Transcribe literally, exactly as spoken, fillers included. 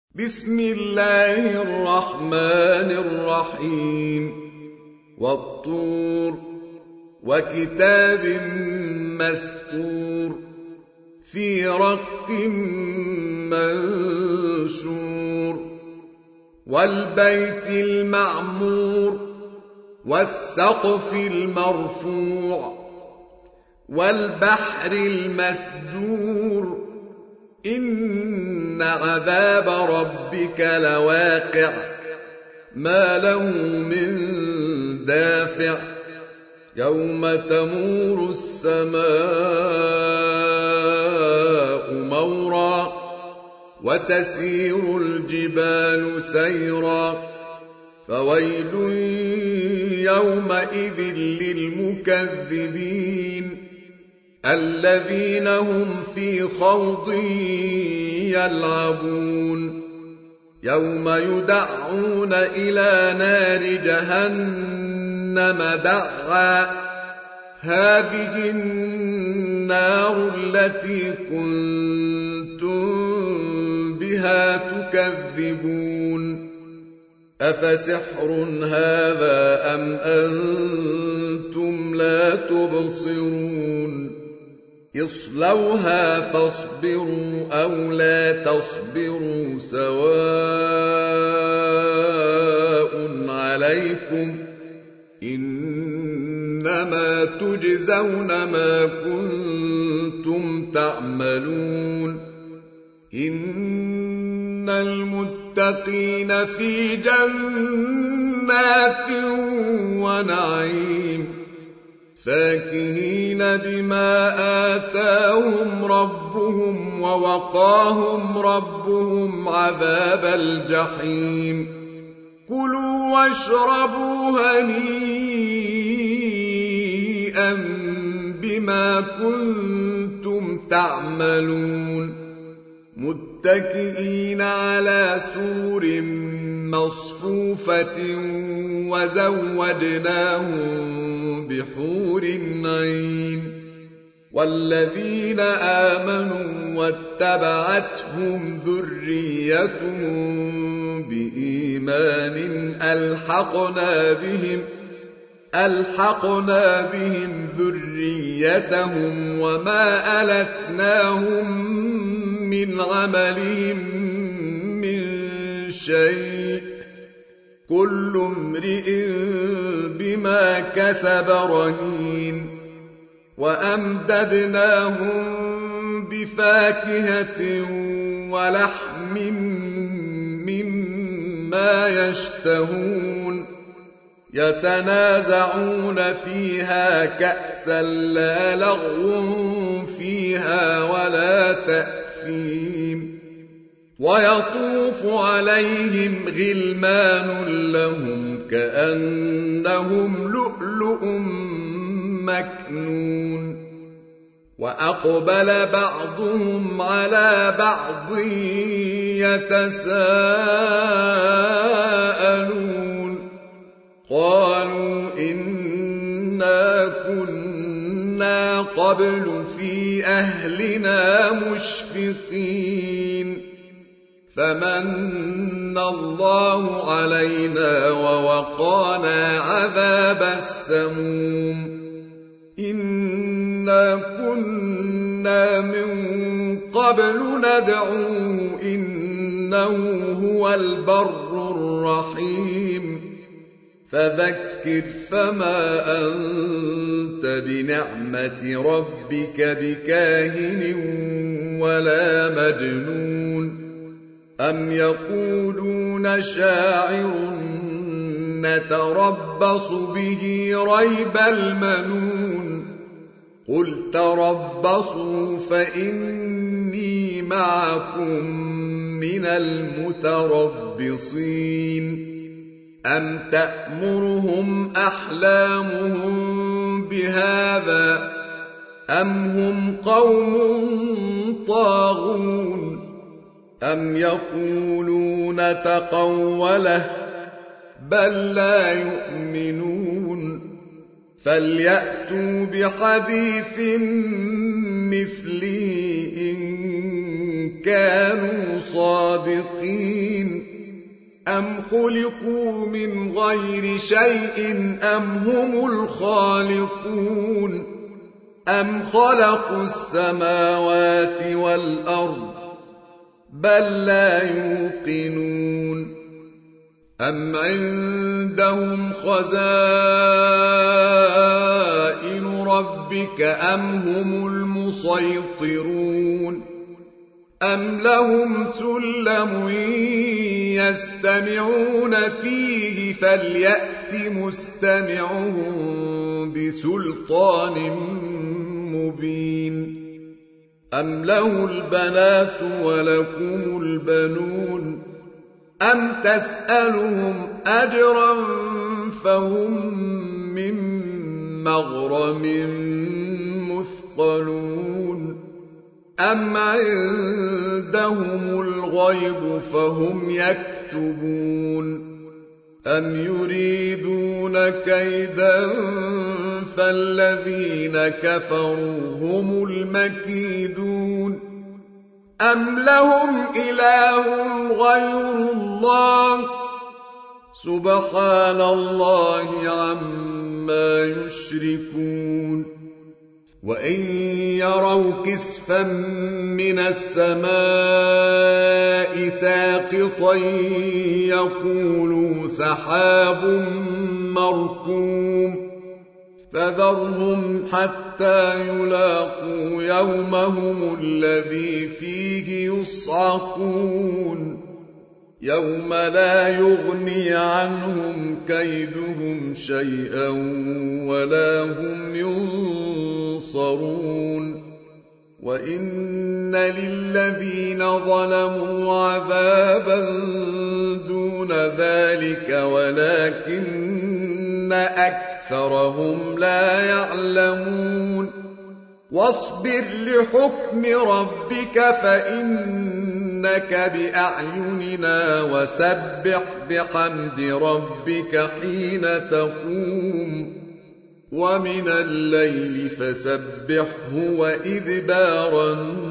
بسم الله الرحمن الرحيم والطور وكتاب مسطور في رق منشور والبيت المعمور والسقف المرفوع والبحر المسجور إن عذاب ربك لواقع ما له من دافع يوم تمور السماء مورا وتسير الجبال سيرا فويل يومئذ للمكذبين الذين هم في خوض يلعبون يوم يدعون إلى نار جهنم دعا هذه النار التي كنتم بها تكذبون أفسحر هذا أم أنتم لا تبصرون اصلوها فاصبروا أو لا تصبروا سواء عليكم إنما تجزون ما كنتم تعملون إن المتقين في جنات ونعيم فاكهين بما آتاهم ربهم ووقاهم ربهم عذاب الجحيم كلوا واشربوا هنيئا بما كنتم تعملون متكئين على سرر مصفوفة وزوجناهم بحور عين والذين آمنوا واتبعتهم ذريتهم بإيمان ألحقنا بهم ألحقنا بهم ذريتهم وما ألتناهم من عملهم من شيء كل امرئ بما كسب رهين وأمددناهم بفاكهة ولحم مما يشتهون يتنازعون فيها كأسا لا لغو فيها ولا تأثيم ويطوف عليهم غلمان لهم كأنهم لؤلؤ مكنون وأقبل بعضهم على بعض يتساءلون قالوا إنا كنا قبل في أهلنا مشفقين فمن الله علينا ووقانا عذاب السموم إنا كنا من قبل ندعوه إنه هو البر الرحيم فذكر فما أنت بنعمة ربك بكاهن ولا مجنون أم يقولون شاعر نتربص به ريب المنون قل تربصوا فإني معكم من المتربصين أم تأمرهم أحلامهم بهذا أم هم قوم طاغون أم يقولون تقوله بل لا يؤمنون فليأتوا بحديث مثله إن كانوا صادقين أم خلقوا من غير شيء أم هم الخالقون أم خلقوا السماوات والأرض بل لا يوقنون أم عندهم خزائن ربك أم هم المسيطرون أم لهم سلم يستمعون فيه فليأت مستمعهم بسلطان مبين أم له البنات ولكم البنون أم تسألهم أجرا فهم من مغرم مثقلون أم عندهم الغيب فهم يكتبون أم يريدون كيدا فالذين كفروا هم المكيدون أم لهم إله غير الله سبحان الله عما يشركون وإن يروا كسفا من السماء ساقطا يقولوا سحاب مركوم فذرهم حتى يلاقوا يومهم الذي فيه يصعقون يوم لا يغني عنهم كيدهم شيئا ولا هم ينصرون وإن للذين ظلموا عذابا دون ذلك ولكن أكثرهم لا يعلمون واصبر لحكم ربك فإنك بأعيننا وسبح بحمد ربك حين تقوم ومن الليل فسبحه وإدبار النجوم